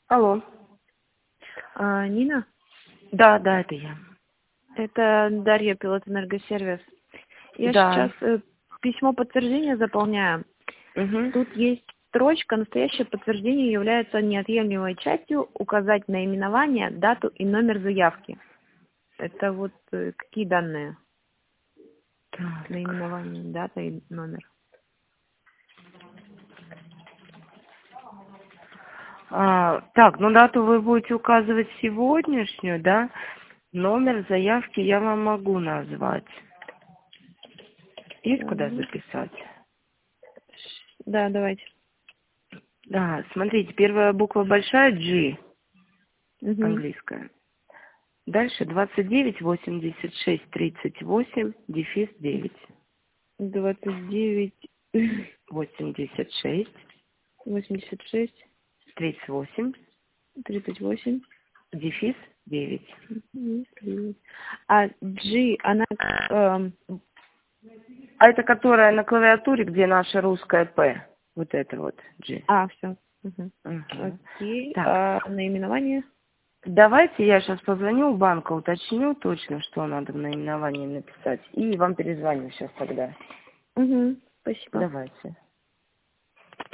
Алло. Нина? Да, это я. Это Дарья, пилот энергосервис. Я Да. сейчас письмо подтверждения заполняю. Угу. Тут есть строчка: настоящее подтверждение является неотъемлемой частью указать наименование, дату и номер заявки. Это вот какие данные? Так. Наименование, дата и номер. Так, дату вы будете указывать сегодняшнюю, да? Номер заявки я вам могу назвать. Есть куда записать? Да, давайте. Да, смотрите, первая буква большая G, Угу. английская. Дальше 29 86 38 дефис 9. 29, 86 86, 38 38. дефис 9. А G, она А это которая на клавиатуре, где наша русская П. Вот это вот G. все. Угу. Угу. Окей. Так, А наименование? давайте я сейчас позвоню в банк, уточню точно, что надо в наименовании написать. И вам перезвоню сейчас тогда. Угу. Спасибо. Давайте.